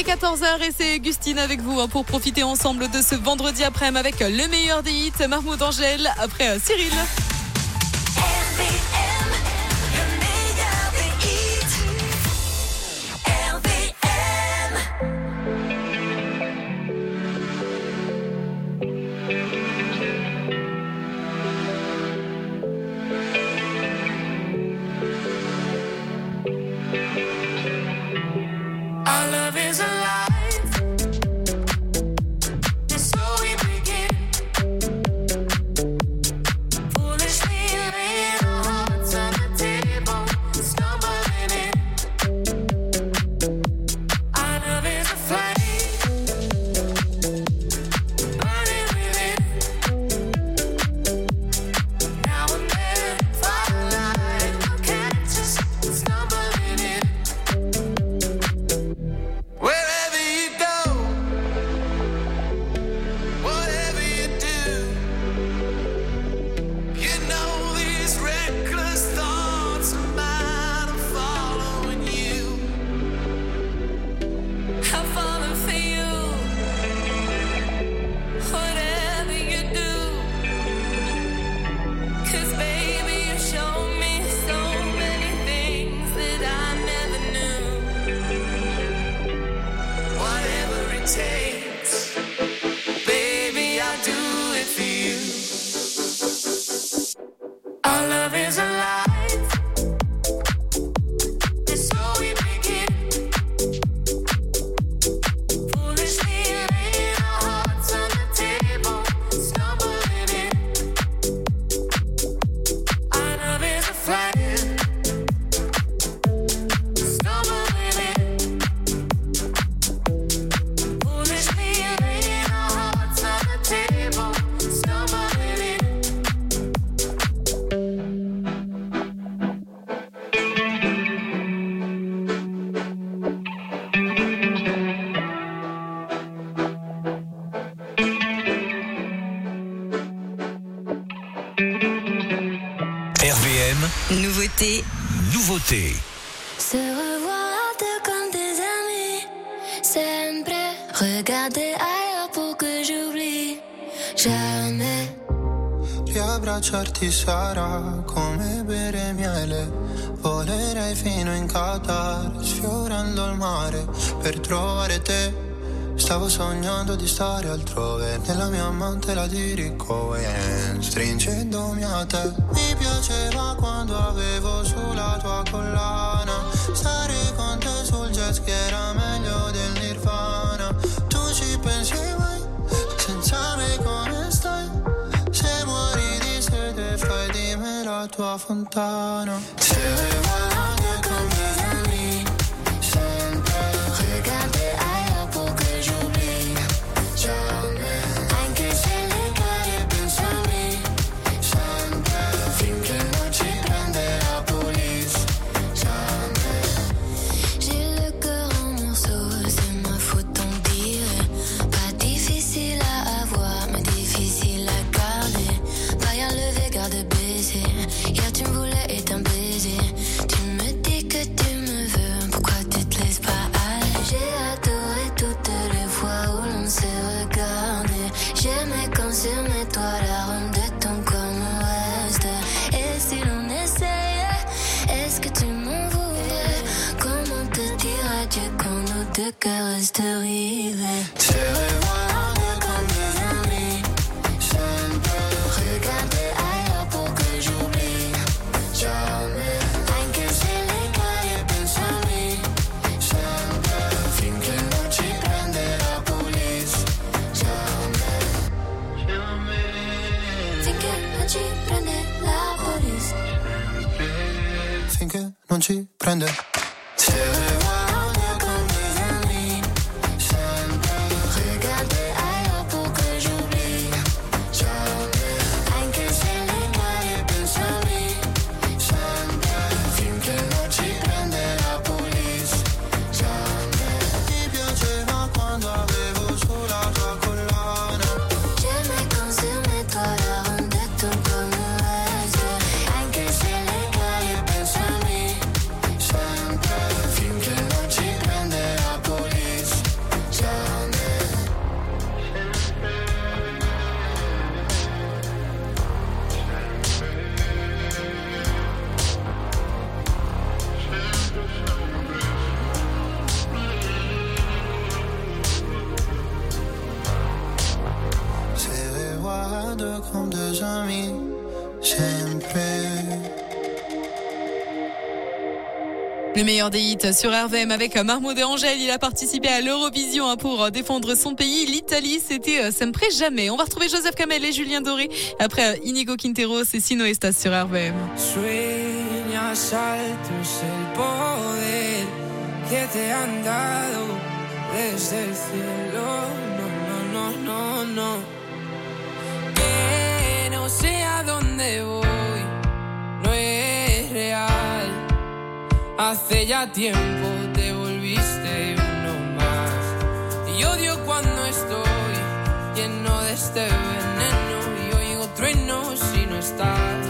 est 14h et c'est Gustine avec vous pour profiter ensemble de ce vendredi après-midi avec le meilleur des hits, Mahmoud Angel, après Cyril. Nouveauté. Se revoir deux comme des amis, sempre regarder ailleurs pour que j'oublie jamais. Riabbracciarti sarà come bere miele, volerei fino in Qatar, sfiorando il mare per trovare te. Stavo sognando di stare altrove, nella mia amante la dirigo e stringendomi a te. Mi piaceva quando avevo sulla tua collana, stare con te sul jet ski era meglio del Nirvana. Tu ci pensi mai, senza me come stai? Se muori di sete fai di me la tua fontana. Se regarder comme des amis, sempre regarder ailleurs pour que j'oublie jamais. Anche se le cari pensa a me, sempre finché non ci prende la police, jamais. J'ai le cœur en morceaux, c'est ma faute t'en dire. Pas difficile à avoir, mais difficile à garder. Pas levé, garde baisser. Hier tu me voulais et t'un baiser. Tu me dis que tu me veux, pourquoi tu te laisses pas aller? J'ai adoré toutes les fois où l'on s'est regardé. J'aimais quand sur mes toits l'arôme de ton corps me reste. Et si l'on essayait, est-ce que tu m'en voudrais? Comment te dire adieu quand nos deux cœurs restent rivés? Se regarder comme des amis, sempre Regarder ailleurs pour que j'oublie jamais. Anche se le cari Pensa a me, sempre finché non ci prende la police, jamais. finché non ci prende la police. Finché non ci prende. Se regarder comme des amis, sempre Regarder ailleurs pour que j'oublie jamais. Anche se le cari Pensa a me, sempre finché non ci prende la police, jamais. Ti piaceva quando avevo sulla tua collana, J'aimais quand sur mes toits l'arôme de ton corps me reste. Anche se le cari pensa a me, sempre Le meilleur des hits sur RVM avec Mahmoud et Angèle. Il a participé à l'Eurovision pour défendre son pays. L'Italie, c'était Ça me plaît jamais. On va retrouver Joseph Kamel et Julien Doré après Inigo Quinteros et Sino Estas sur RVM. Sueñas altos el poder que te han dado desde el cielo. No. Que no sé a dónde voy, no es real. Hace ya tiempo te volviste uno más. Y odio cuando estoy lleno de este veneno y oigo truenos si no estás.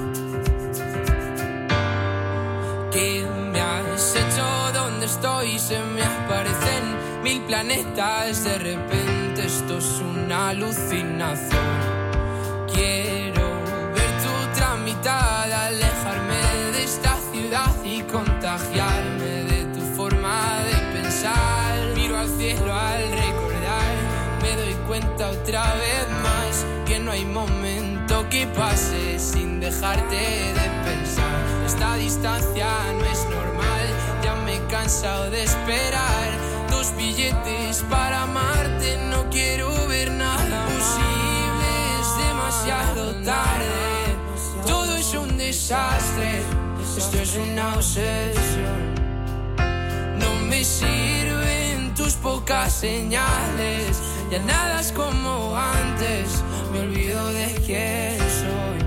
¿Qué me has hecho? ¿Dónde estoy? Se me aparecen 1000 planetas. De repente esto es una alucinación. Quiero ver tu tramitada, alejarme de esta ciudad y contagiarme de tu forma de pensar. Miro al cielo al recordar, me doy cuenta otra vez más que no hay momento que pase sin dejarte de pensar. Esta distancia no es normal, ya me he cansado de esperar. 2 billetes para amarte, no quiero ver nada posible, es demasiado tarde. Todo es un desastre, esto es una obsesión. No me sirven tus pocas señales, ya nada es como antes, me olvido de quién soy.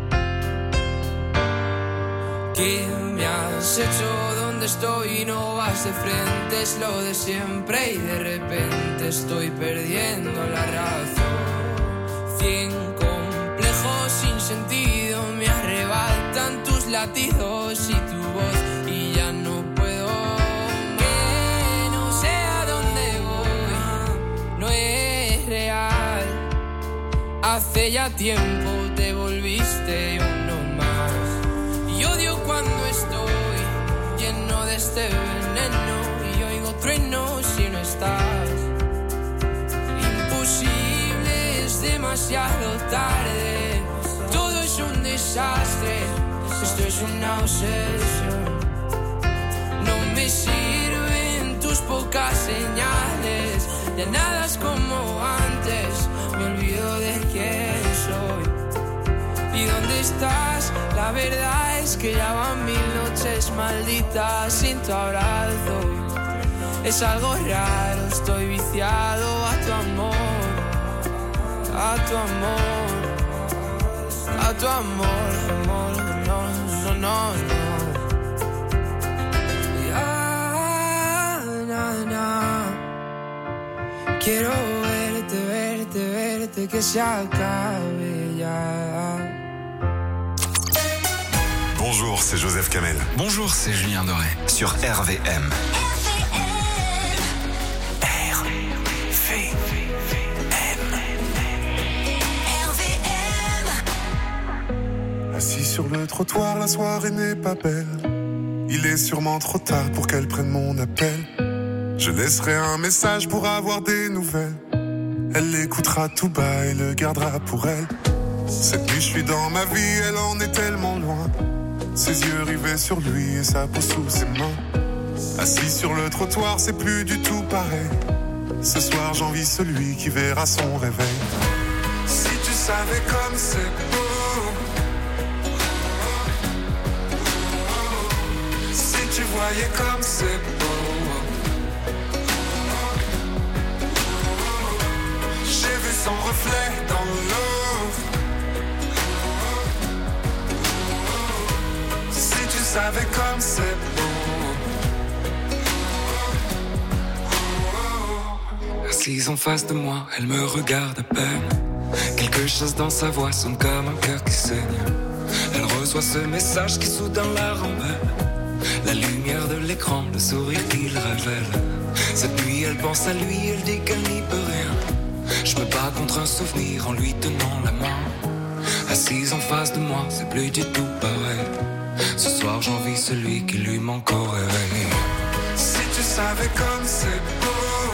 ¿Qué me has hecho? ¿Dónde estoy? No vas de frente, es lo de siempre y de repente estoy perdiendo la razón. 100 complejos sin sentido me arrebatan tus latidos y tu voz y ya no puedo. Que no sé a dónde voy, no es real. Hace ya tiempo te volviste uno más. Y odio cuando estoy lleno de este veneno y oigo truenos si no estás. Imposible, es demasiado tarde. Todo es un desastre, esto es una obsesión. No me sirven tus pocas señales, ya nada es como antes, me olvido de quién soy. ¿Y dónde estás? La verdad es que ya van 1000 noches malditas sin tu abrazo. Es algo raro, estoy viciado a tu amor, a tu amor, a tu amor, amor, no. Quiero verte, que se acabe ya. Bonjour, c'est Joseph Kamel. Bonjour, c'est Julien Doré. Sur RVM. Assis sur le trottoir, la soirée n'est pas belle. Il est sûrement trop tard pour qu'elle prenne mon appel. Je laisserai un message pour avoir des nouvelles. Elle l'écoutera tout bas et le gardera pour elle. Cette nuit je suis dans ma vie, elle en est tellement loin. Ses yeux rivés sur lui et sa peau sous ses mains. Assis sur le trottoir, c'est plus du tout pareil. Ce soir j'envie celui qui verra son réveil. Si tu savais comme c'est beau, si tu voyais comme c'est beau. J'ai vu son reflet dans l'eau. Si tu savais comme c'est beau. Assise en face de moi, elle me regarde à peine. Quelque chose dans sa voix sonne comme un cœur qui saigne. Elle reçoit ce message qui soudain la rembelle. La lumière de l'écran, le sourire qu'il révèle. Cette nuit elle pense à lui, elle dit qu'elle n'y peut rien. Je me bats contre un souvenir en lui tenant la main. Assise en face de moi, c'est plus du tout pareil. Ce soir j'envie celui qui lui manque au réveil. Si tu savais comme c'est beau.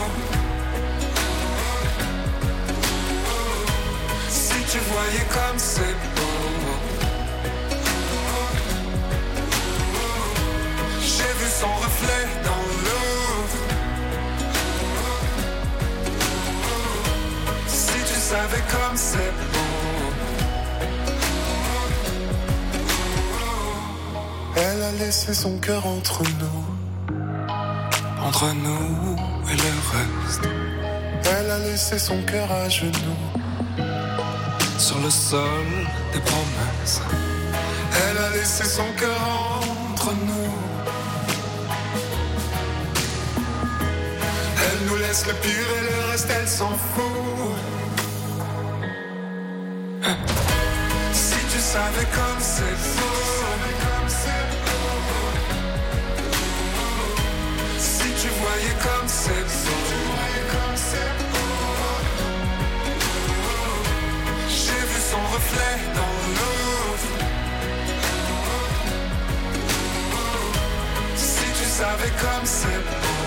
Si tu voyais comme c'est beau. J'ai vu savais comme c'est beau. Elle a laissé son cœur entre nous et le reste. Elle a laissé son cœur à genoux sur le sol des promesses. Elle a laissé son cœur entre nous. Elle nous laisse le pire et le reste elle s'en fout. Si tu savais comme c'est beau. Si tu voyais comme c'est beau. J'ai vu son reflet dans l'eau. Si tu savais comme c'est beau.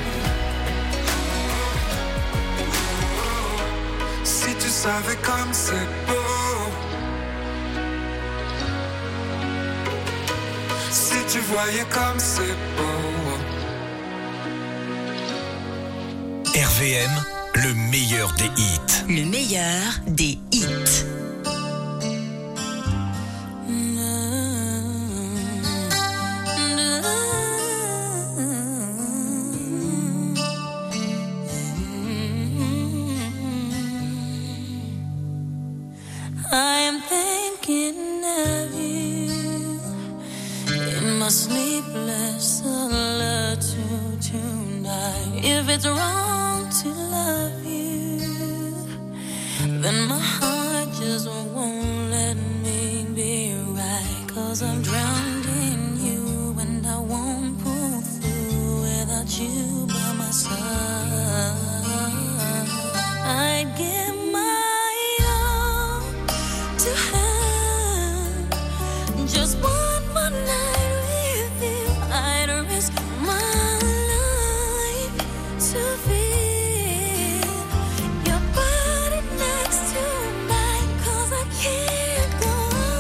Si tu savais comme c'est beau. Si tu voyais comme c'est beau. RVM, le meilleur des hits. Le meilleur des hits. I am thinking of you in my sleepless solitude tonight. If it's wrong to love you, then my heart just won't let me be right. 'Cause I'm drowned in you and I won't pull through without you by my side. I'd give my all to have just one more night with you. I'd risk my life to feel your body next to mine. 'Cause I can't go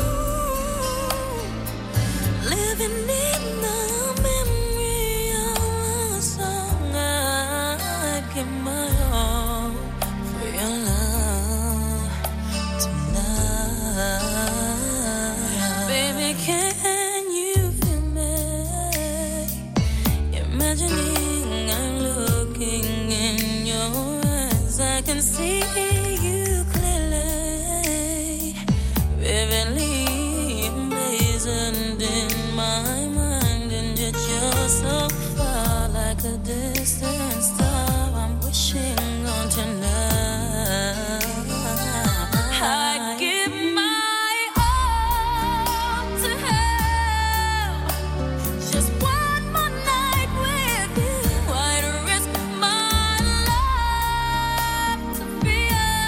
on living in the memory of a song. I'd give my all for your love tonight. Baby, can you feel me? Imagining I'm looking in your eyes. I can see you clearly, vividly emblazoned in my mind. And yet you're so far, like a distant star I'm wishing on tonight. I'd give my all to have just one more night with you. I'd risk my life to feel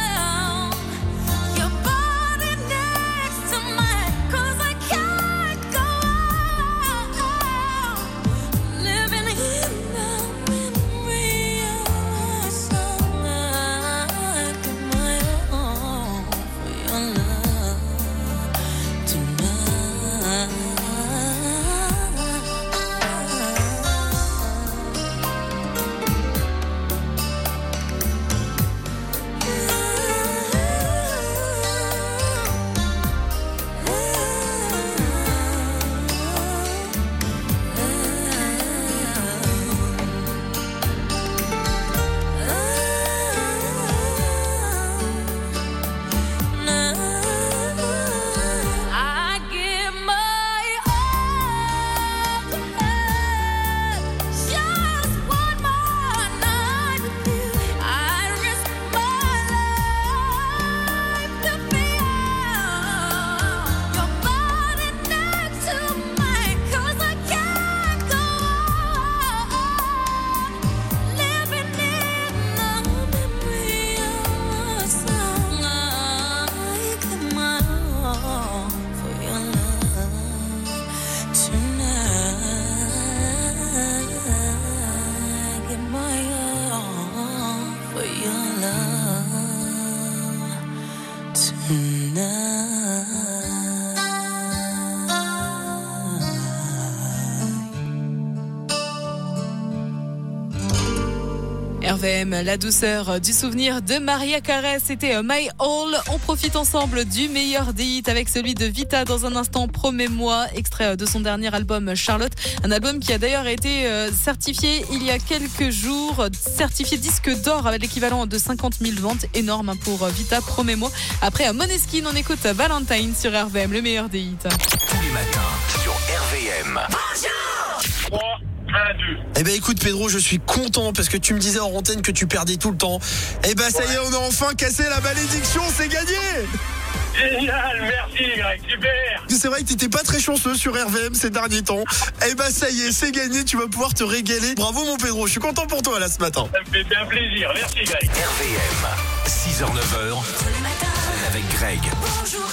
RVM, la douceur du souvenir de Maria Carey, c'était My All. On profite ensemble du meilleur des hits avec celui de Vita dans un instant, Promets-moi, extrait de son dernier album Charlotte. Un album qui a d'ailleurs été certifié il y a quelques jours, certifié disque d'or avec l'équivalent de 50 000 ventes. Énorme pour Vita, Promets-moi. Après Måneskin, on écoute Valentine sur RVM, le meilleur des hits. Tous les matins sur RVM. Bonjour. 3, 1, 2. Eh ben écoute Pedro, je suis content parce que tu me disais en antenne que tu perdais tout le temps. Eh ben ça y est, on a enfin cassé la malédiction, c'est gagné. Génial, merci Greg, super. C'est vrai que t'étais pas très chanceux sur RVM ces derniers temps. Eh ben ça y est, c'est gagné, tu vas pouvoir te régaler. Bravo mon Pedro, je suis content pour toi là ce matin. Ça me fait bien plaisir, merci Greg. RVM, 6h-9h, avec Greg. Bonjour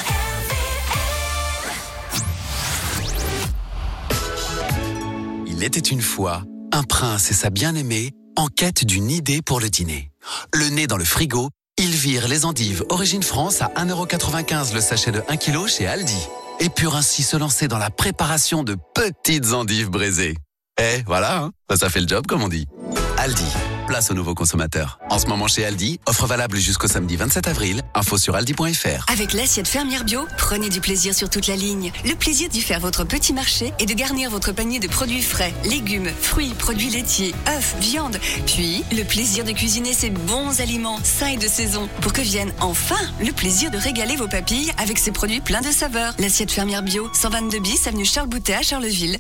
Il était une fois un prince et sa bien-aimée en quête d'une idée pour le dîner. Le nez dans le frigo, ils virent les endives Origine France à 1,95€ le sachet de 1 kg chez Aldi et purent ainsi se lancer dans la préparation de petites endives braisées. Eh, voilà, hein, ça fait le job comme on dit. Aldi, place aux nouveaux consommateurs. En ce moment chez Aldi, offre valable jusqu'au samedi 27 avril. Info sur aldi.fr. Avec l'assiette fermière bio, prenez du plaisir sur toute la ligne. Le plaisir d'y faire votre petit marché et de garnir votre panier de produits frais, légumes, fruits, produits laitiers, œufs, viande. Puis, le plaisir de cuisiner ces bons aliments, sains et de saison, pour que vienne enfin le plaisir de régaler vos papilles avec ces produits pleins de saveurs. L'assiette fermière bio, 122 bis, avenue Charles Boutet à Charleville.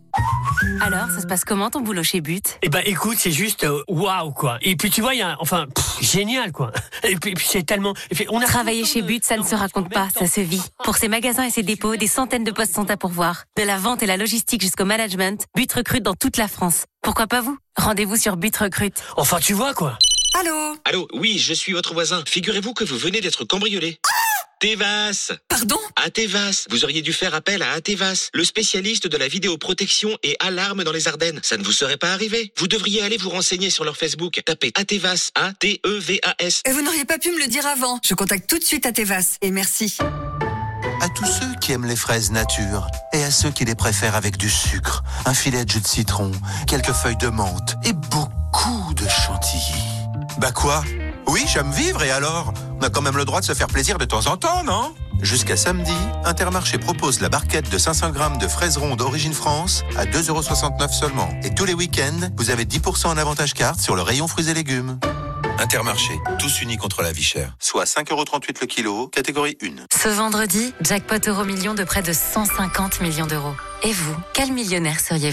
Alors, ça se passe comment ton boulot chez But ? Eh ben, écoute, c'est juste waouh quoi. Et puis tu vois, il y a, génial quoi. Et puis c'est tellement. Travailler chez But, ça ne se raconte pas, ça se vit. Pour ses magasins et ses dépôts, des centaines de postes sont à pourvoir. De la vente et la logistique jusqu'au management, But recrute dans toute la France. Pourquoi pas vous ? Rendez-vous sur But Recrute. Enfin, tu vois quoi. Allô ? Allô, oui, je suis votre voisin. Figurez-vous que vous venez d'être cambriolé. Tevas. Pardon ? Atevas. Vous auriez dû faire appel à Atevas, le spécialiste de la vidéoprotection et alarme dans les Ardennes. Ça ne vous serait pas arrivé. Vous devriez aller vous renseigner sur leur Facebook. Tapez Atevas, A-T-E-V-A-S. Et vous n'auriez pas pu me le dire avant. Je contacte tout de suite Atevas. Et merci. À tous ceux qui aiment les fraises nature et à ceux qui les préfèrent avec du sucre, un filet de jus de citron, quelques feuilles de menthe et beaucoup de chantilly. Bah quoi ? Oui, j'aime vivre et alors ? On a quand même le droit de se faire plaisir de temps en temps, non ? Jusqu'à samedi, Intermarché propose la barquette de 500 grammes de fraises rondes Origine France à 2,69€ seulement. Et tous les week-ends, vous avez 10% en avantage carte sur le rayon fruits et légumes. Intermarché, tous unis contre la vie chère. Soit 5,38€ le kilo, catégorie 1. Ce vendredi, jackpot euro-million de près de 150 millions d'euros. Et vous, quel millionnaire seriez-vous ?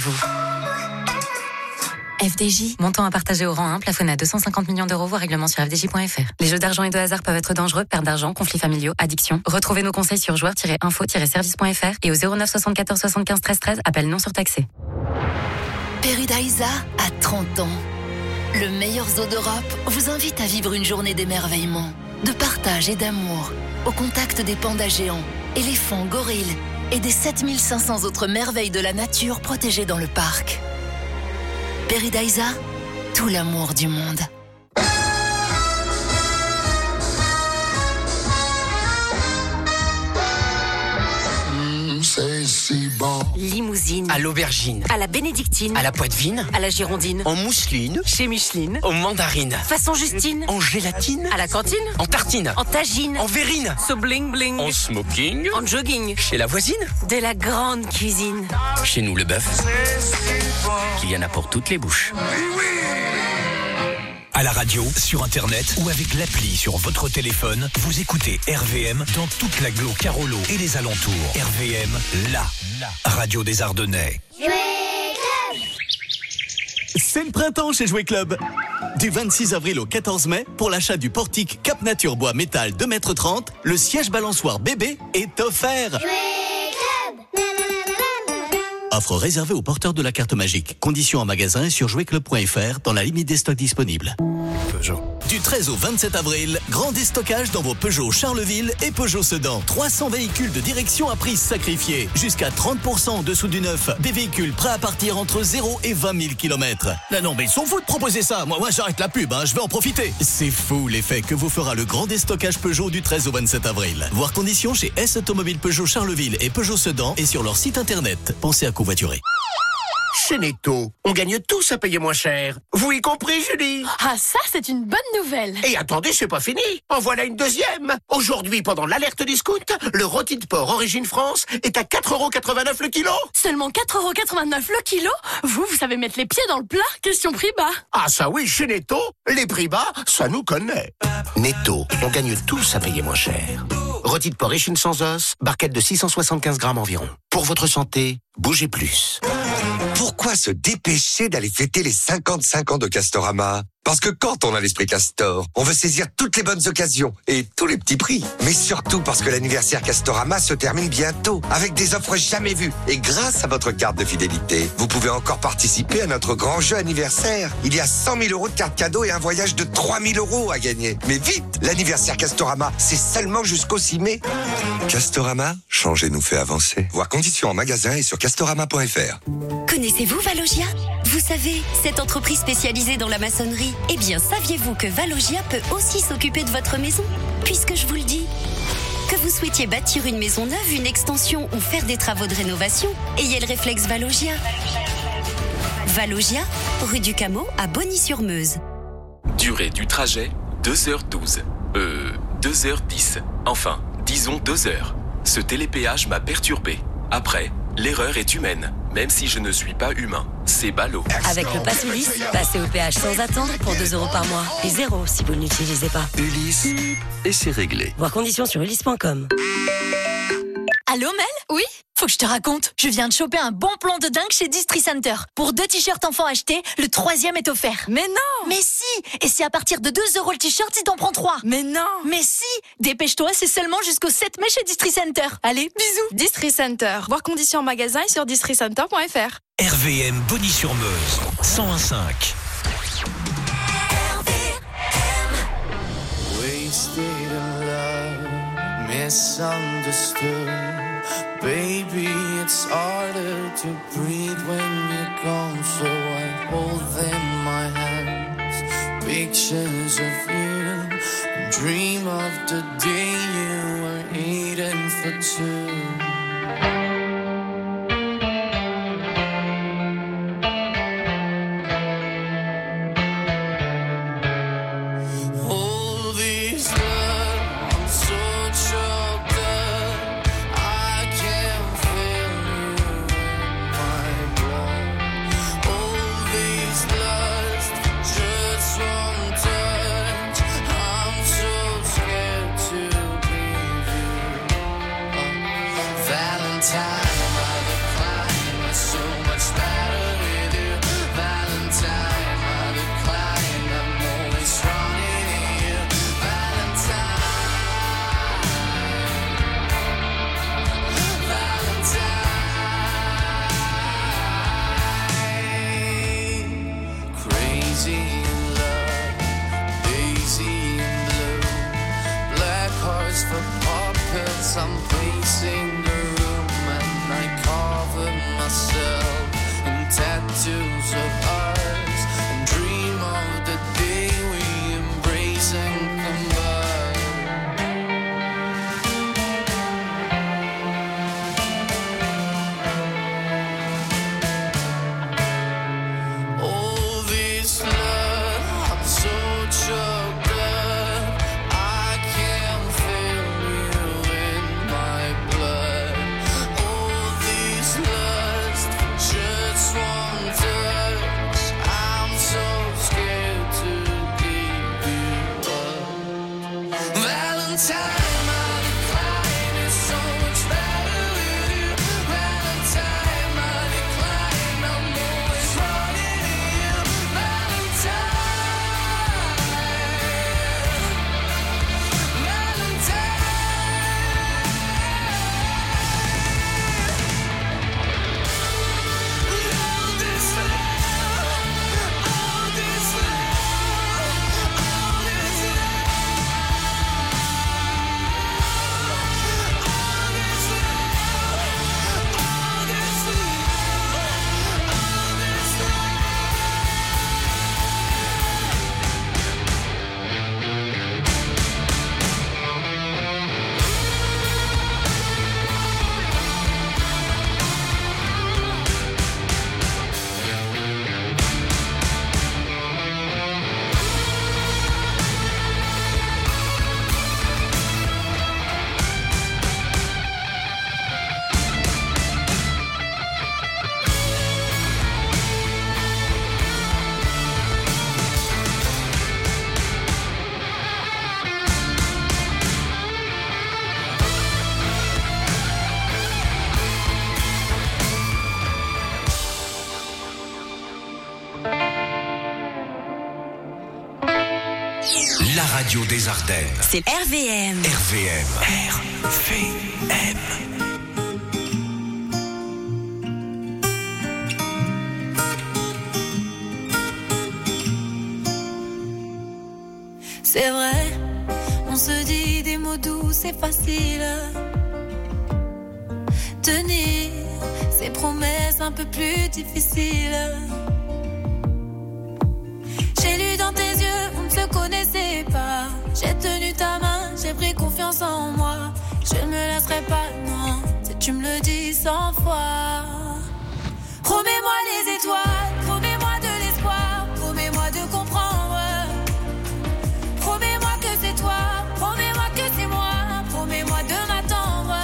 FDJ, montant à partager au rang 1, plafonné à 250 millions d'euros, voire règlement sur fdj.fr. Les jeux d'argent et de hasard peuvent être dangereux, perte d'argent, conflits familiaux, addiction. Retrouvez nos conseils sur joueurs-info-service.fr et au 09 74 75 13 13, appel non surtaxé. Paradisa a 30 ans. Le meilleur zoo d'Europe vous invite à vivre une journée d'émerveillement, de partage et d'amour, au contact des pandas géants, éléphants, gorilles et des 7500 autres merveilles de la nature protégées dans le parc. Paradisa, tout l'amour du monde. C'est si bon. Limousine. À l'aubergine. À la bénédictine. À la poitevine. À la girondine. En mousseline. Chez Micheline. En mandarine. Façon Justine. En gélatine. À la cantine. En tartine. En tagine. En verrine. So bling bling. En smoking. En jogging. Chez la voisine. De la grande cuisine. Chez nous, le bœuf, il y en a pour toutes les bouches. À la radio, sur Internet ou avec l'appli sur votre téléphone, vous écoutez RVM dans toute l'agglo Carolo et les alentours. RVM, la radio des Ardennais. C'est le printemps chez Jouet Club. Du 26 avril au 14 mai, pour l'achat du portique Cap Nature Bois Métal 2,30 m, le siège balançoire bébé est offert. Offre réservée aux porteurs de la carte magique. Conditions en magasin et sur jouetclub.fr dans la limite des stocks disponibles. Peugeot. Du 13 au 27 avril, grand déstockage dans vos Peugeot Charleville et Peugeot Sedan. 300 véhicules de direction à prix sacrifié. Jusqu'à 30% en dessous du neuf. Des véhicules prêts à partir entre 0 et 20 000 km. Non, mais ils sont fous de proposer ça. Moi j'arrête la pub, je vais en profiter. C'est fou l'effet que vous fera le grand déstockage Peugeot du 13 au 27 avril. Voir conditions chez S Automobile Peugeot Charleville et Peugeot Sedan et sur leur site internet. Pensez à covoiturer. Chez Netto, on gagne tous à payer moins cher. Vous y compris, Julie? Ah, ça, c'est une bonne nouvelle. Et attendez, c'est pas fini. En voilà une deuxième. Aujourd'hui, pendant l'alerte discount, le rôti de porc Origine France est à 4,89 € le kilo. Seulement 4,89 € le kilo? Vous savez mettre les pieds dans le plat? Question prix bas. Ah ça oui, chez Netto, les prix bas, ça nous connaît. Netto, on gagne tous à payer moins cher. Rôti de porc échine sans os, barquette de 675 grammes environ. Pour votre santé, bougez plus. Pourquoi se dépêcher d'aller fêter les 55 ans de Castorama? Parce que quand on a l'esprit Castor, on veut saisir toutes les bonnes occasions et tous les petits prix. Mais surtout parce que l'anniversaire Castorama se termine bientôt, avec des offres jamais vues. Et grâce à votre carte de fidélité, vous pouvez encore participer à notre grand jeu anniversaire. Il y a 100 000 € de cartes cadeaux et un voyage de 3 000 € à gagner. Mais vite, l'anniversaire Castorama, c'est seulement jusqu'au 6 mai. Castorama, changer nous fait avancer. Voir conditions en magasin et sur castorama.fr. Connaissez-vous Valogia? Vous savez, cette entreprise spécialisée dans la maçonnerie. Eh bien, saviez-vous que Valogia peut aussi s'occuper de votre maison? Puisque je vous le dis, que vous souhaitiez bâtir une maison neuve, une extension ou faire des travaux de rénovation, ayez le réflexe Valogia. Valogia, rue du Cameau à Bonny-sur-Meuse. Durée du trajet, 2h12. 2h10. Enfin, disons 2 heures. Ce télépéage m'a perturbé. Après, l'erreur est humaine, même si je ne suis pas humain. C'est ballot. Avec le Pass Ulysse, passez au péage sans attendre pour 2 € par mois. Et 0 si vous ne l'utilisez pas. Ulysse, et c'est réglé. Voir conditions sur ulysse.com. Allô Mel? Oui? Faut que je te raconte. Je viens de choper un bon plan de dingue chez Distri Center. Pour 2 t-shirts enfants achetés, le 3e est offert. Mais non! Mais si! Et c'est à partir de 2 € le t-shirt si t'en prends 3. Mais non! Mais si! Dépêche-toi, c'est seulement jusqu'au 7 mai chez Distri Center. Allez, bisous! Distri Center. Voir conditions en magasin et sur districenter.fr. RVM Bonny-sur-Meuse, 101.5. Wasted in love, misunderstood. Baby, it's harder to breathe when you're gone. So I hold in my hands pictures of you, and dream of the day you were eating for 2. la radio des Ardennes. C'est RVM. RVM. RVM. C'est vrai, on se dit des mots doux, c'est facile. Tenir ces promesses un peu plus difficiles. J'ai lu dans tes yeux, on ne se connaissait pas. J'ai tenu ta main, j'ai pris confiance en moi. Je ne me laisserai pas, non, si tu me le dis 100 fois. Promets-moi les étoiles, promets-moi de l'espoir, promets-moi de comprendre. Promets-moi que c'est toi, promets-moi que c'est moi, promets-moi de m'attendre.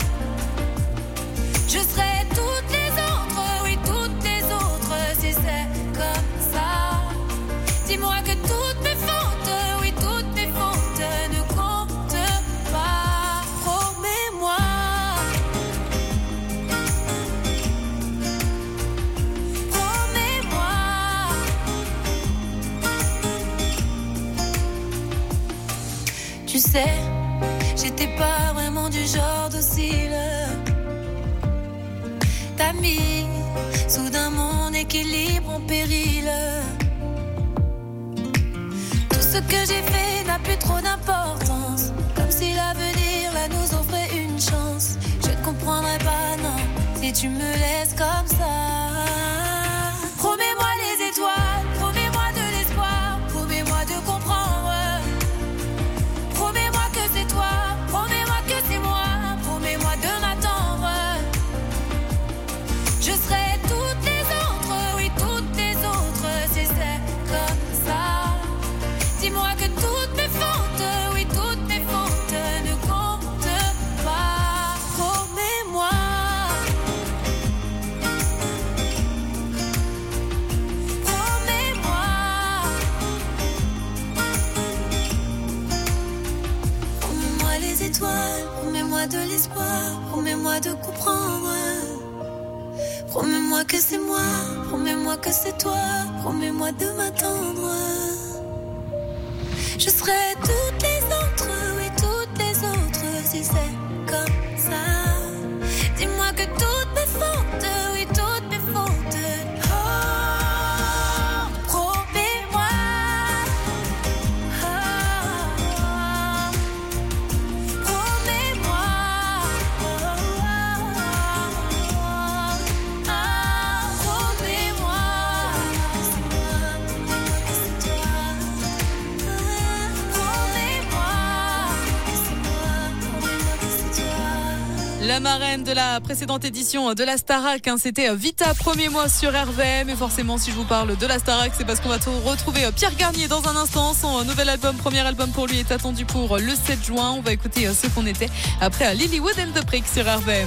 Je serai toutes les autres, oui toutes les autres, si c'est comme ça. Dis-moi que toutes mes fautes, oui toutes mes fautes ne comptent pas. Promets-moi. Promets-moi. Tu sais, j'étais pas vraiment du genre docile. T'as mis soudain mon équilibre en péril. Tout ce que j'ai fait n'a plus trop d'importance. Comme si l'avenir là nous offrait une chance. Je ne comprendrais pas, non, si tu me laisses comme ça. Promets-moi les étoiles, promets-moi de l'espoir, promets-moi de comprendre. Promets-moi que c'est toi, promets-moi que c'est moi, promets-moi de m'attendre. Je serai toutes les autres, oui toutes les autres, si c'est comme ça. Dis-moi que toutes mes fautes, oui toutes mes fautes ne comptent pas. Promets-moi. Promets-moi. Promets-moi les étoiles, promets-moi de l'espoir, promets-moi de comprendre. Promets-moi que c'est moi, promets-moi que c'est toi, promets-moi de m'attendre. Je serai toutes les autres, oui toutes les autres, si c'est comme ça. Dis-moi que toutes mes fautes, oui toutes mes fautes. Oh, promets-moi. Oh, promets-moi. La marraine de la précédente édition de la Starac, c'était Vita, promets-moi sur RVM. Et forcément, si je vous parle de la Starac, c'est parce qu'on va retrouver Pierre Garnier dans un instant. Son nouvel album, premier album pour lui, est attendu pour le 7 juin. On va écouter ce qu'on était après Lilywood and the Prick sur RVM.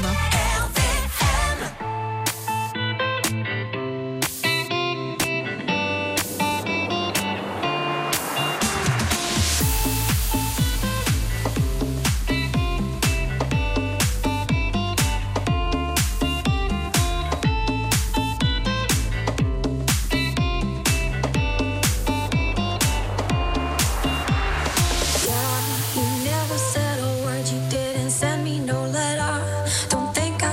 You never said a word, you didn't send me no letter. Don't think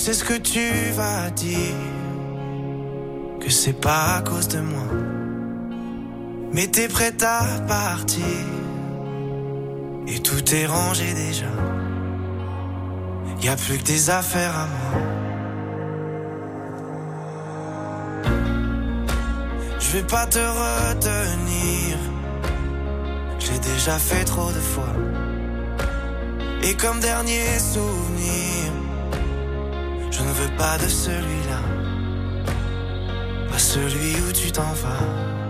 sais ce que tu vas dire, que c'est pas à cause de moi. Mais t'es prête à partir, et tout est rangé déjà. Y'a plus que des affaires à moi. Je vais pas te retenir, j'ai déjà fait trop de fois. Et comme dernier souvenir, je ne veux pas de celui-là, pas celui où tu t'en vas.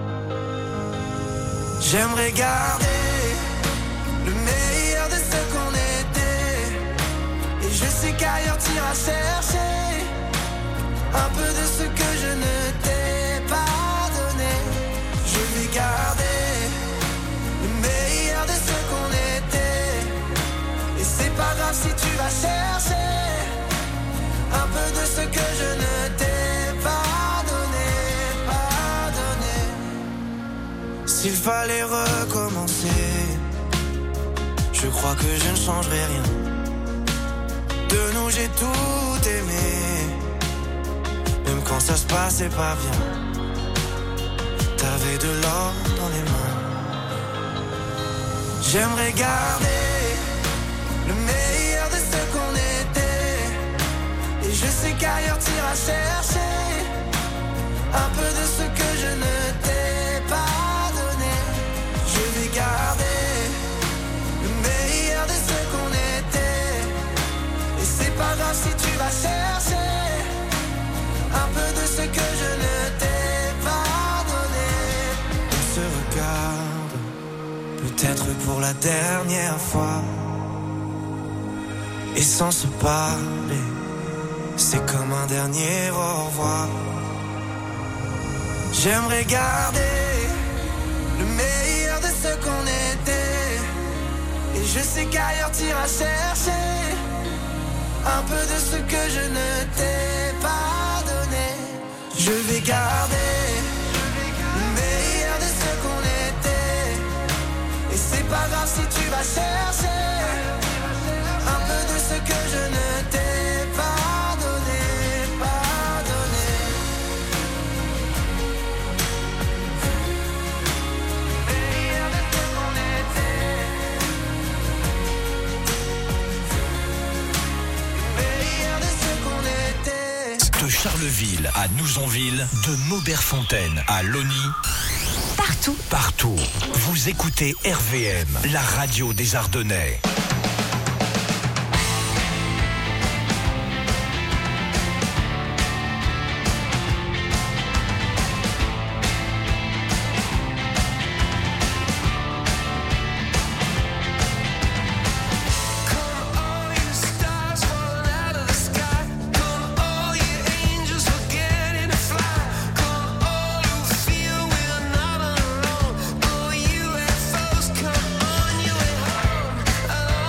J'aimerais garder le meilleur de ce qu'on était, et je sais qu'ailleurs t'iras chercher un peu de ce que je ne t'ai pas donné. Je vais garder le meilleur de ce qu'on était, et c'est pas grave si tu vas chercher un peu de ce que je ne t'ai pas donné, pas donné. S'il fallait recommencer, je crois que je ne changerai rien. De nous j'ai tout aimé, même quand ça se passait pas bien. T'avais de l'or dans les mains. J'aimerais garder le meilleur de ce qu'on était, et je sais qu'ailleurs t'iras chercher un peu de ce que je ne t'ai pas donné. Je vais garder le meilleur de ce qu'on était, et c'est pas grave si tu vas chercher un peu de ce que je ne t'ai pas donné. On se regarde, peut-être pour la dernière fois, et sans se parler, c'est comme un dernier au revoir. J'aimerais garder le meilleur de ce qu'on était, et je sais qu'ailleurs t'iras chercher un peu de ce que je ne t'ai pas donné. Je vais garder le meilleur de ce qu'on était, et c'est pas grave si tu vas chercher un peu de ce que je ne t'ai pas donné, pas donné. Meilleur de ce qu'on était, meilleur de ce qu'on était. De Charleville à Nouzonville, de Mauberfontaine à Logny. Partout. Partout. Vous écoutez RVM, la radio des Ardennais. Oh,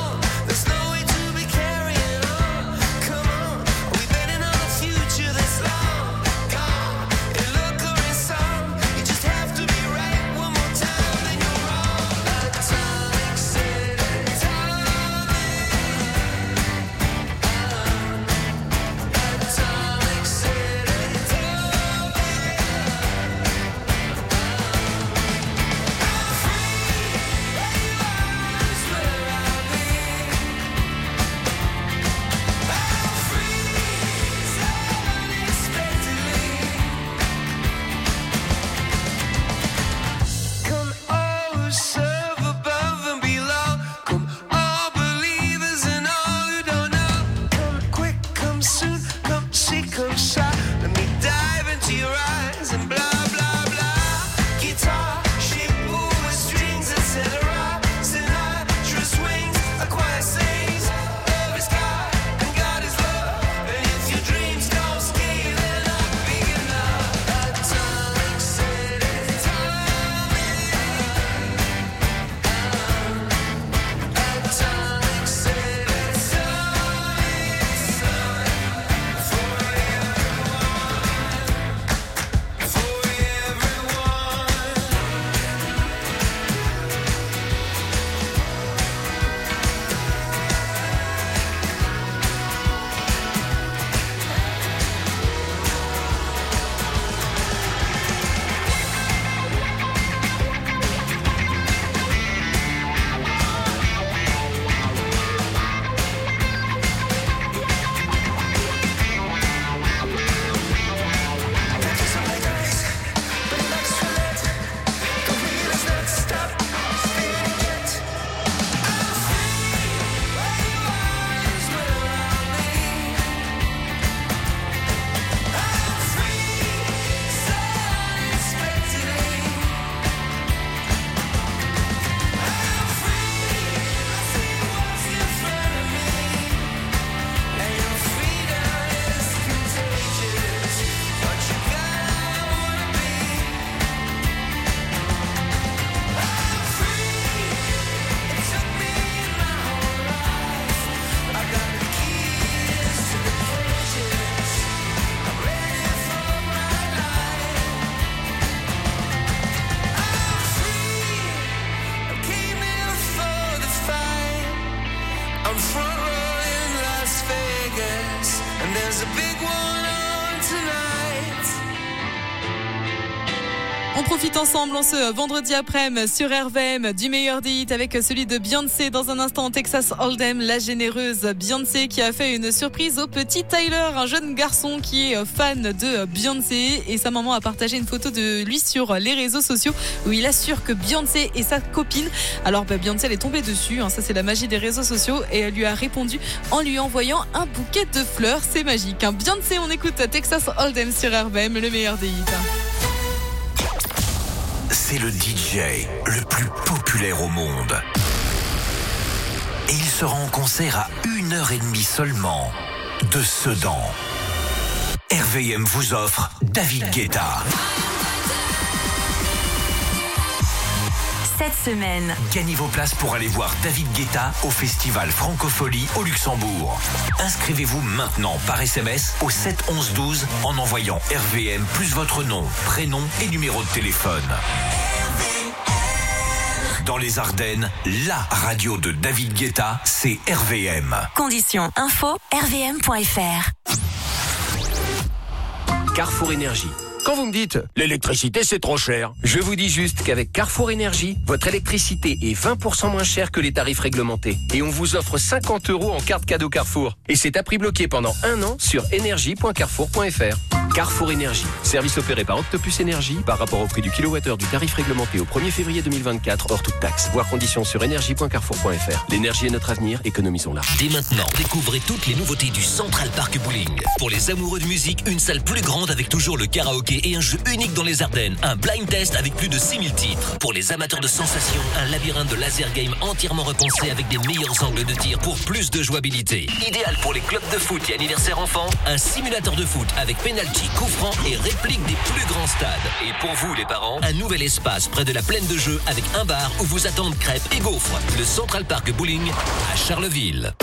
And there's a big one on tonight. On profite ensemble en ce vendredi après-midi sur RVM du meilleur des hits avec celui de Beyoncé. Dans un instant, Texas Hold'em, la généreuse Beyoncé qui a fait une surprise au petit Tyler, un jeune garçon qui est fan de Beyoncé, et sa maman a partagé une photo de lui sur les réseaux sociaux où il assure que Beyoncé est sa copine. Alors Beyoncé elle est tombée dessus, ça c'est la magie des réseaux sociaux, et elle lui a répondu en lui envoyant un bouquet de fleurs. C'est magique. Beyoncé, on écoute Texas Hold'em sur RVM, le meilleur des hits. C'est le DJ le plus populaire au monde. Et il sera en concert à 1h30 seulement de Sedan. RVM vous offre David Guetta. Cette semaine, Gagnez vos places pour aller voir David Guetta au festival Francophonie au Luxembourg. Inscrivez-vous maintenant par SMS au 7 11 12 en envoyant RVM plus votre nom, prénom et numéro de téléphone. Dans les Ardennes, la radio de David Guetta, c'est RVM. conditions info rvm.fr. Carrefour Énergie. Quand vous me dites « l'électricité c'est trop cher », je vous dis juste qu'avec Carrefour Énergie, votre électricité est 20% moins chère que les tarifs réglementés. Et on vous offre 50 € en carte cadeau Carrefour. Et c'est à prix bloqué pendant 1 an sur énergie.carrefour.fr. Carrefour Énergie. Service opéré par Octopus Énergie par rapport au prix du kilowattheure du tarif réglementé au 1er février 2024 hors toute taxe. Voir conditions sur énergie.carrefour.fr. L'énergie est notre avenir, économisons-la. Dès maintenant, découvrez toutes les nouveautés du Central Park Bowling. Pour les amoureux de musique, une salle plus grande avec toujours le karaoké et un jeu unique dans les Ardennes. Un blind test avec plus de 6000 titres. Pour les amateurs de sensations, un labyrinthe de laser game entièrement repensé avec des meilleurs angles de tir pour plus de jouabilité. Idéal pour les clubs de foot et anniversaires enfants, un simulateur de foot avec penalty, coup franc et réplique des plus grands stades. Et pour vous les parents, un nouvel espace près de la plaine de jeu avec un bar où vous attendent crêpes et gaufres. Le Central Park Bowling à Charleville.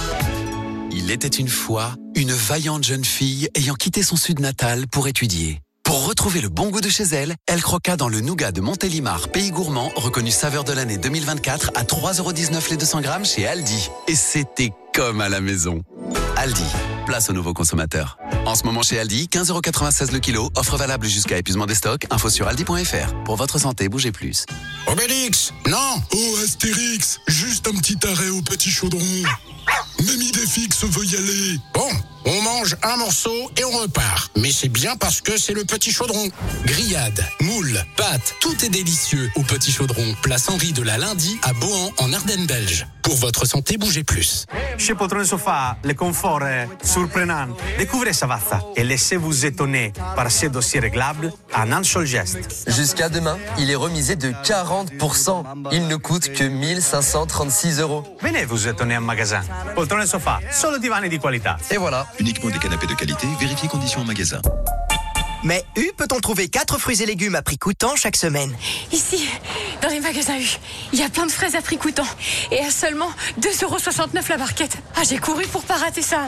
Il était une fois une vaillante jeune fille ayant quitté son sud natal pour étudier. Pour retrouver le bon goût de chez elle, elle croqua dans le nougat de Montélimar, pays gourmand, reconnu saveur de l'année 2024 à 3,19 € les 200 grammes chez Aldi. Et c'était comme à la maison. Aldi, place aux nouveaux consommateurs. En ce moment chez Aldi, 15,96 € le kilo, offre valable jusqu'à épuisement des stocks, info sur aldi.fr. Pour votre santé, bougez plus. Obélix, non. Oh Astérix, juste un petit arrêt au petit chaudron. Même Idéfix veut y aller. Bon, on mange un morceau et on repart. Mais c'est bien parce que c'est le petit chaudron. Grillade, moules, pâtes, tout est délicieux au petit chaudron. Place Henri de la Lundi à Bohan en Ardennes belge. Pour votre santé, bougez plus. Chez Poltrone Sofa, le confort est surprenant. Découvrez Savazza et laissez-vous étonner par ces dossiers réglables en un seul geste. Jusqu'à demain, il est remisé de 40%. Il ne coûte que 1536 €. Venez vous étonner en magasin. Poltrone Sofa, solo divani di qualità. Et voilà. Uniquement des canapés de qualité, vérifiez conditions en magasin. Mais U peut-on trouver 4 fruits et légumes à prix coûtant chaque semaine? Ici, dans les magasins U, il y a plein de fraises à prix coûtant. Et à seulement 2,69 € la barquette. Ah, j'ai couru pour pas rater ça.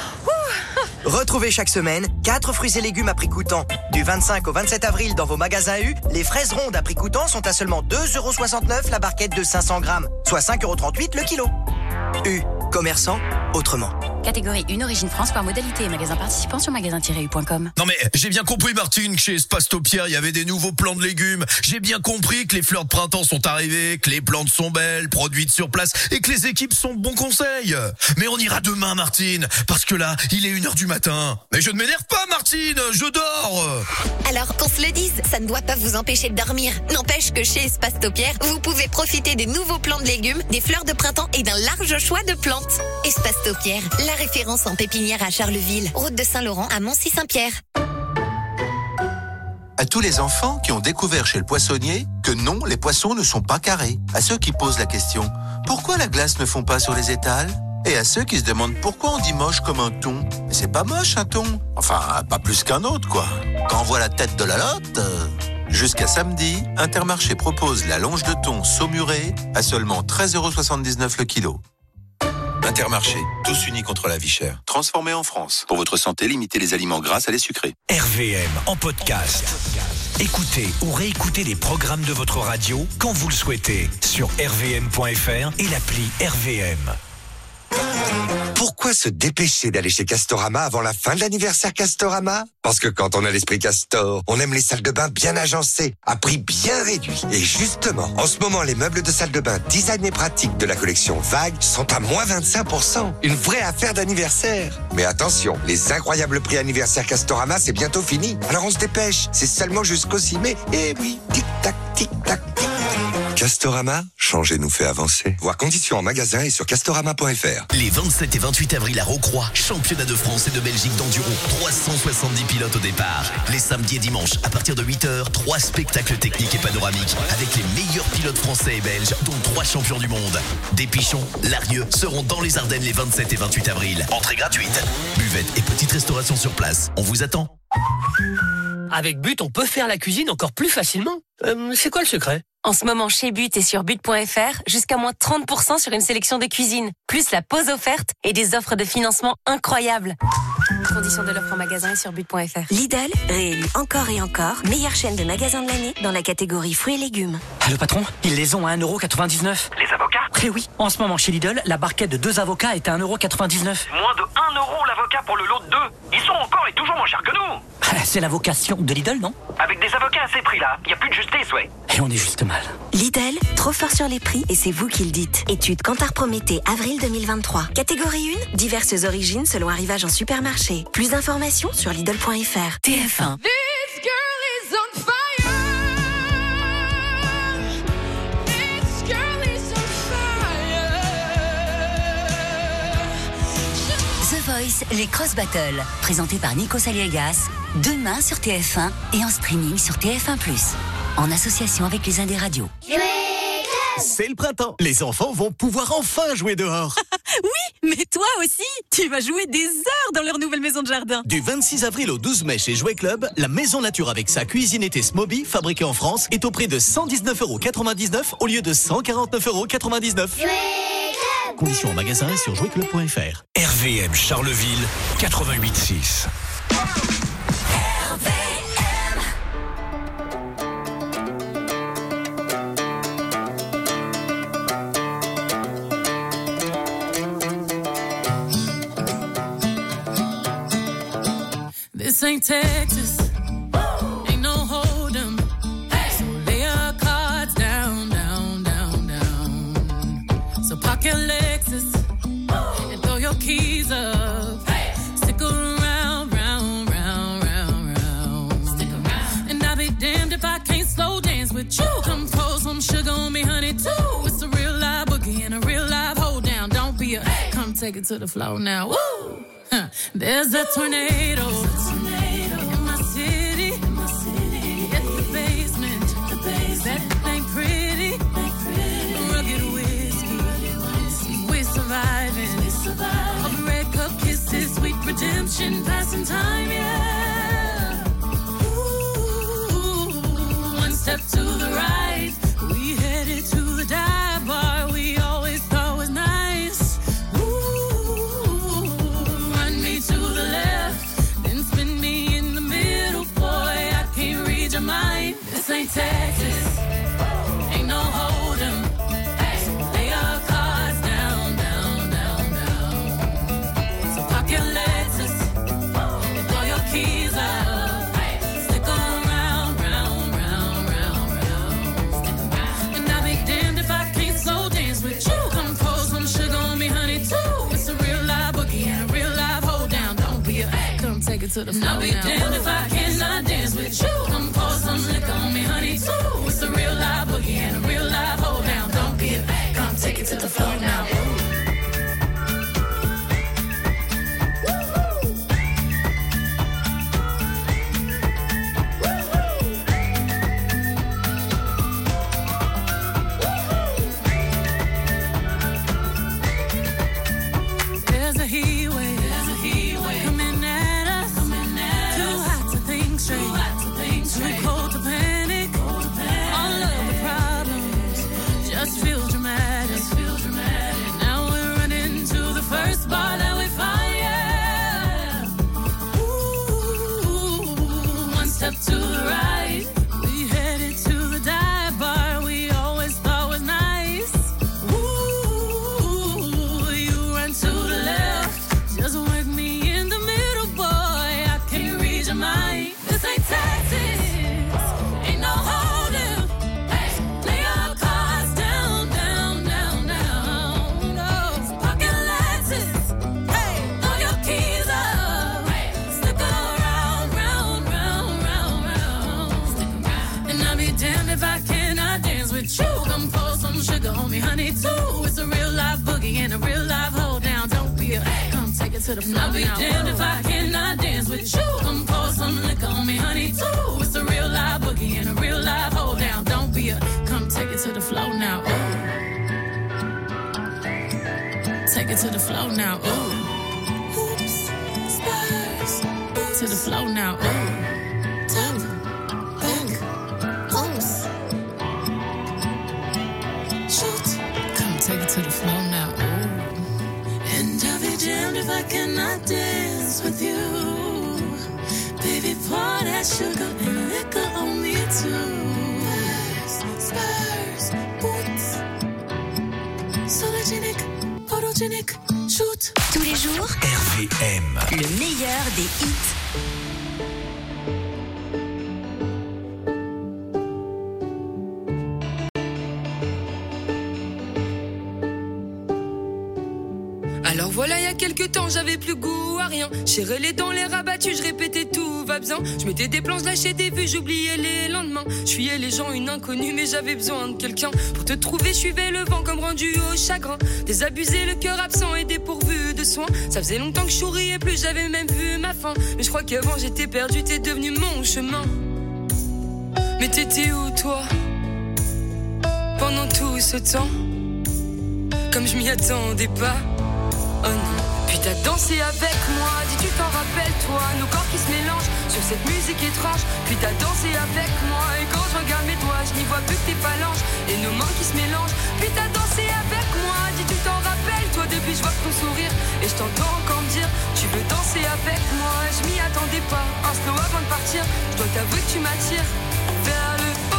Ouh. Retrouvez chaque semaine 4 fruits et légumes à prix coûtant. Du 25 au 27 avril dans vos magasins U, les fraises rondes à prix coûtant sont à seulement 2,69 € la barquette de 500 grammes, soit 5,38 € le kilo. U, commerçant autrement. Catégorie 1, origine France par modalité. Magasin participant sur magasin-u.com. Non mais j'ai bien compris Martine que chez Espace Taupière il y avait des nouveaux plants de légumes. J'ai bien compris que les fleurs de printemps sont arrivées, que les plantes sont belles, produites sur place et que les équipes sont de bons conseils. Mais on ira demain Martine, parce que là il est 1h du matin. Mais je ne m'énerve pas Martine, je dors. Alors qu'on se le dise, ça ne doit pas vous empêcher de dormir. N'empêche que chez Espace Taupière, vous pouvez profiter des nouveaux plants de légumes, des fleurs de printemps et d'un large choix de plantes. Espace Taupière, la référence en pépinière à Charleville, route de Saint-Laurent à Moncy-Saint-Pierre. À tous les enfants qui ont découvert chez le poissonnier que non, les poissons ne sont pas carrés. À ceux qui posent la question, pourquoi la glace ne fond pas sur les étals? Et à ceux qui se demandent pourquoi on dit moche comme un thon. Mais c'est pas moche un thon. Enfin, pas plus qu'un autre, quoi. Quand on voit la tête de la lotte... Jusqu'à samedi, Intermarché propose la longe de thon saumurée à seulement 13,79 € le kilo. Intermarché, tous unis contre la vie chère. Transformé en France. Pour votre santé, limitez les aliments gras à les sucrés. RVM en podcast. Écoutez ou réécoutez les programmes de votre radio quand vous le souhaitez sur rvm.fr et l'appli RVM. Pourquoi se dépêcher d'aller chez Castorama avant la fin de l'anniversaire Castorama? Parce que quand on a l'esprit Castor, on aime les salles de bain bien agencées, à prix bien réduit. Et justement, en ce moment, les meubles de salle de bain design et pratique de la collection Vague sont à moins 25%. Une vraie affaire d'anniversaire. Mais attention, les incroyables prix anniversaire Castorama, c'est bientôt fini. Alors on se dépêche, c'est seulement jusqu'au 6 mai. Et oui, tic-tac, tic-tac, tic. Castorama, changer nous fait avancer. Voir conditions en magasin et sur castorama.fr. Les 27 et 28 avril à Rocroi, championnat de France et de Belgique d'enduro. 370 pilotes au départ. Les samedis et dimanches, à partir de 8h, 3 spectacles techniques et panoramiques avec les meilleurs pilotes français et belges, dont 3 champions du monde. Des Pichons, Larieux seront dans les Ardennes les 27 et 28 avril. Entrée gratuite. Buvette et petite restauration sur place. On vous attend. Avec But, on peut faire la cuisine encore plus facilement. C'est quoi le secret? En ce moment, chez But et sur but.fr, jusqu'à moins 30% sur une sélection de cuisine. Plus la pause offerte et des offres de financement incroyables. Conditions de l'offre en magasin et sur but.fr. Lidl, réélu encore et encore, meilleure chaîne de magasins de l'année dans la catégorie fruits et légumes. Le patron, ils les ont à 1,99€. Les avocats? Eh oui, en ce moment chez Lidl, la barquette de 2 avocats est à 1,99€. Moins de 1€ l'avocat pour le lot de 2. Ils sont encore et toujours moins chers que nous. C'est la vocation de Lidl, non? Avec des avocats à ces prix-là, il n'y a plus de justice, ouais. Et on est juste mal. Lidl, trop fort sur les prix et c'est vous qui le dites. Étude Kantar Prométhée, avril 2023. Catégorie 1, diverses origines selon arrivage en supermarché. Plus d'informations sur Lidl.fr. TF1. The Voice, les Cross Battles, présentés par Nico Saliegas, demain sur TF1 et en streaming sur TF1+, en association avec les Indés Radio. C'est le printemps, les enfants vont pouvoir enfin jouer dehors. Oui, mais toi aussi, tu vas jouer des heures dans leur nouvelle maison de jardin. Du 26 avril au 12 mai chez Jouet Club, la maison nature avec sa cuisine été Smoby, fabriquée en France, est au prix de 119,99€ au lieu de 149,99€. Conditions en magasin et sur jouetclub.fr. RVM Charleville 88.6. This ain't Texas, ain't no hold 'em. So lay your cards down, down, down, down. So park your Lexus and throw your keys up. Stick around, round, round, round, round. Stick around. And I'll be damned if I can't slow dance with you. Come pour some sugar on me, honey, too. It's a real live boogie and a real live hold down. Don't be a, come take it to the floor now. Woo! There's a tornado in my city. It's the basement. That ain't pretty. Rugged whiskey. We're surviving. All the red cup kisses, sweet redemption, passing time, yeah. Ooh, one step to the right, we headed to the dive bar we always thought was nice. This ain't Texas, ain't no hold 'em. So lay your cards down, down, down, down. So park your Lexus and throw your keys up. Stick around, round, round, round, round. And I'll be damned if I can't slow dance with you. Come pour some sugar on me, honey, too. It's a real live boogie and a real live hold down. Don't be a, come take it to the floor. I'll be damned if I cannot dance with you. Come pour some liquor on me, honey, too. It's a real live boogie and a real live hold down. Don't be a, come take it to the floor now. There's a heat wave coming at us. Too hot to think straight, too cold to panic. All of the problems just feel dramatic. Now we're running to the first bar that we find, yeah. Ooh, one step to the right, we headed to the dive bar we always thought was nice. Ooh, you run to too. It's a real life boogie and a real life hold down. Don't be a come take it to the floor. I'll be damned if I cannot dance with you. Come pour some liquor on me, honey, too. It's a real life boogie and a real life hold down. Don't be a come take it to the floor now. Ooh. Take it to the floor now. Ooh. Oops, spurs. To the floor now. Ooh. Take it to the floor now, ooh. And I'll be damned if I cannot dance with you. Baby, pour that sugar and liquor on me too. Spurs, boots. Sologenic, photogenic, shoot. Tous les jours, RVM. Le meilleur des hits. Alors voilà, il y a quelques temps, j'avais plus goût à rien. Serrais les dents, les rabattus, je répétais tout va bien. Je mettais des planches, lâchais des vues, j'oubliais les lendemains. Je fuyais les gens, une inconnue, mais j'avais besoin de quelqu'un. Pour te trouver, je suivais le vent comme rendu au chagrin. Désabusé, le cœur absent et dépourvu de soins. Ça faisait longtemps que je souriais plus, j'avais même vu ma fin. Mais je crois qu'avant j'étais perdu, t'es devenu mon chemin. Mais t'étais où toi? Pendant tout ce temps, comme je m'y attendais pas. Oh non. Puis t'as dansé avec moi, dis tu t'en rappelles toi, nos corps qui se mélangent sur cette musique étrange. Puis t'as dansé avec moi, et quand je regarde mes doigts, je n'y vois plus que tes phalanges et nos mains qui se mélangent. Puis t'as dansé avec moi, dis tu t'en rappelles toi, depuis je vois ton sourire et je t'entends encore me dire tu veux danser avec moi. Je m'y attendais pas, un slow avant de partir, je dois t'avouer que tu m'attires vers le haut.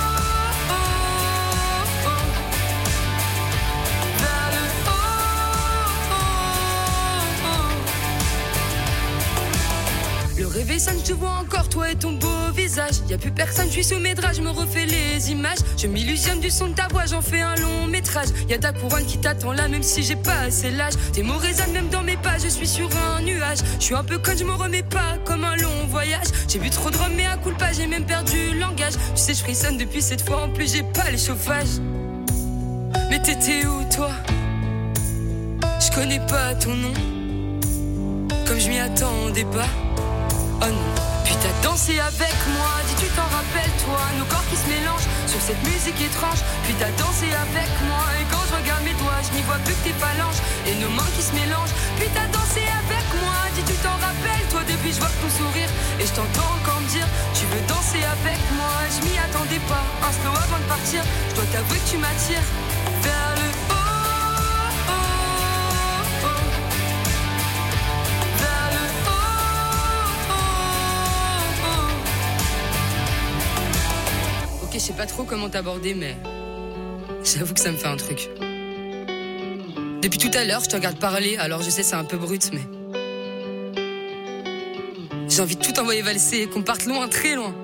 Le réveil sonne, je te vois encore, toi et ton beau visage. Y'a plus personne, je suis sous mes draps, je me refais les images. Je m'illusionne du son de ta voix, j'en fais un long métrage. Y'a ta couronne qui t'attend là, même si j'ai pas assez l'âge. Tes mots résonnent même dans mes pas, je suis sur un nuage. Je suis un peu conne, je me remets pas comme un long voyage. J'ai bu trop de rhum, mais à coup de pas, j'ai même perdu le langage. Tu sais, je frissonne depuis cette fois, en plus j'ai pas le chauffage. Mais t'étais où toi? Je connais pas ton nom, comme je m'y attendais pas. Oh non. Puis t'as dansé avec moi, dis tu t'en rappelles toi, nos corps qui se mélangent sur cette musique étrange. Puis t'as dansé avec moi, et quand je regarde mes doigts, je n'y vois plus que tes phalanges et nos mains qui se mélangent. Puis t'as dansé avec moi, dis tu t'en rappelles toi, depuis je vois ton sourire et je t'entends encore me dire tu veux danser avec moi. Je m'y attendais pas, un slow avant de partir, je dois t'avouer que tu m'attires vers le haut. Je sais pas trop comment t'aborder, mais j'avoue que ça me fait un truc. Depuis tout à l'heure, je te regarde parler, alors je sais c'est un peu brut, mais j'ai envie de tout envoyer valser et qu'on parte loin, très loin.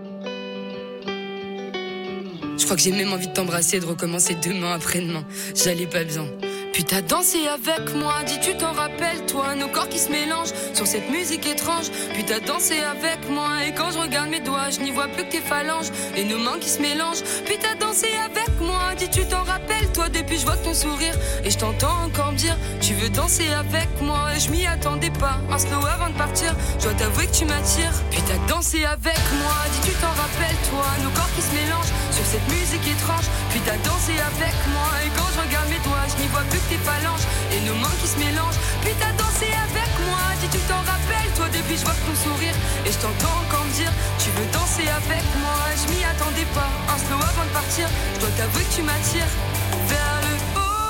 Je crois que j'ai même envie de t'embrasser et de recommencer demain, après-demain. J'allais pas bien. Puis t'as dansé avec moi, dis tu t'en rappelles toi, nos corps qui se mélangent sur cette musique étrange. Puis t'as dansé avec moi, et quand je regarde mes doigts, je n'y vois plus que tes phalanges et nos mains qui se mélangent. Puis t'as dansé avec moi, dis tu t'en rappelles toi, depuis je vois ton sourire et je t'entends encore me dire tu veux danser avec moi. Et je m'y attendais pas, un slow avant de partir, je dois t'avouer que tu m'attires. Puis t'as dansé avec moi, dis tu t'en rappelles toi, nos corps qui se mélangent sur cette musique étrange. Puis t'as dansé avec moi, et quand je regarde mes doigts, je n'y vois plus que tes phalanges et nos mains qui se mélangent. Puis t'as dansé avec moi, dis tu t'en rappelles toi, depuis je vois ton sourire et je t'entends encore me dire tu veux danser avec moi. Je m'y attendais pas, un slow avant de partir, je dois t'avouer que tu m'attires vers le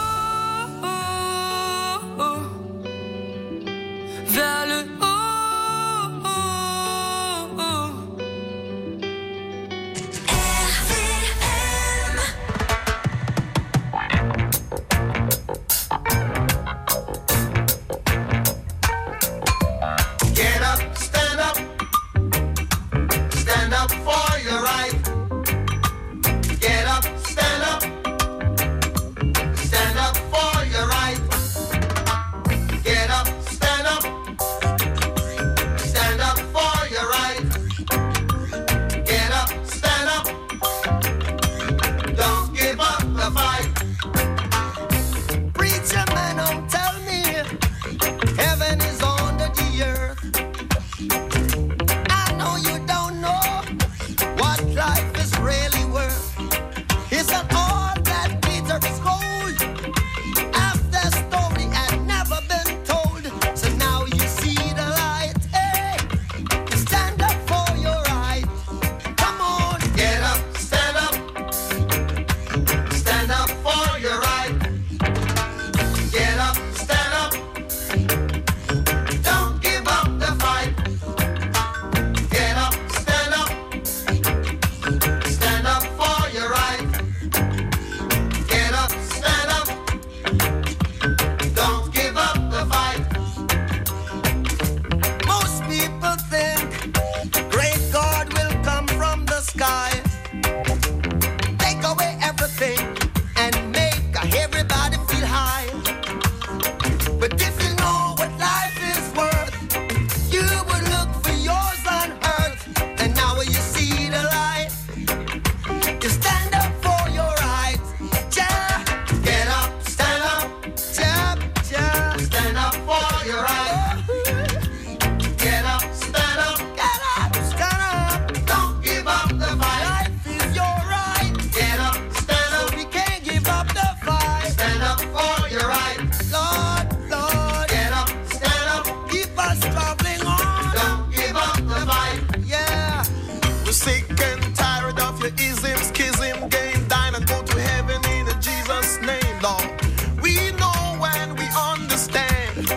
haut, vers le haut.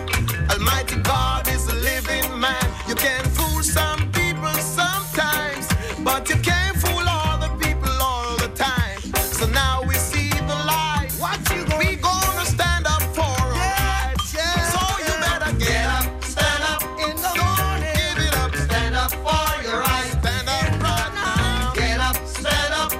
Almighty God is a living man. You can fool some people sometimes, but you can't fool all the people all the time. So now we see the light. We gonna stand up for our rights. So you better get up, stand up in the morning. Give it up, stand up for your rights. Stand up right now. Get up, stand up.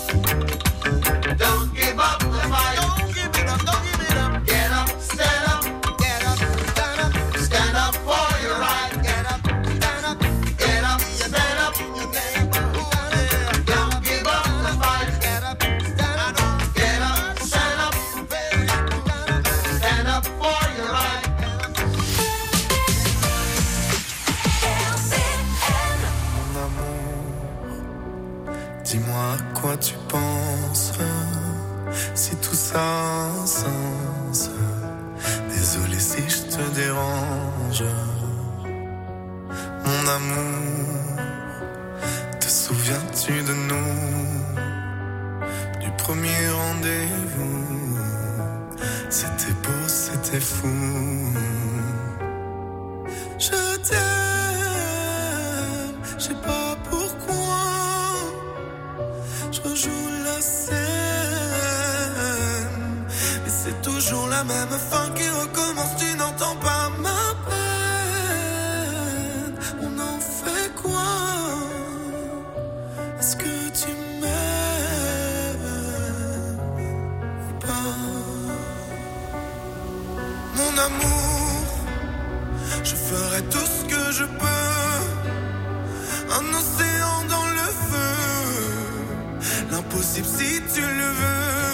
Don't give up the fight. Don't give it up, don't give it up. Get up, stand up. Get up, stand up. Stand up for your right. Get up, stand up. Get up, stand up. Don't give up the fight. Get up, stand up. Get up, stand up. Stand up for your right. Mon amour, dis-moi à quoi tu penses, si tout ça a un sens. Désolé si je te dérange. Mon amour, te souviens-tu de nous, du premier rendez-vous? C'était beau, c'était fou. Je t'aime, je sais pas pourquoi. Je rejoue la scène, mais c'est toujours la même fin qui recommence. Tu n'entends pas ma peine. On en fait quoi? Est-ce que tu m'aimes ou pas? Mon amour, je ferai tout ce que je peux. Un océan dans le feu, l'impossible si tu le veux.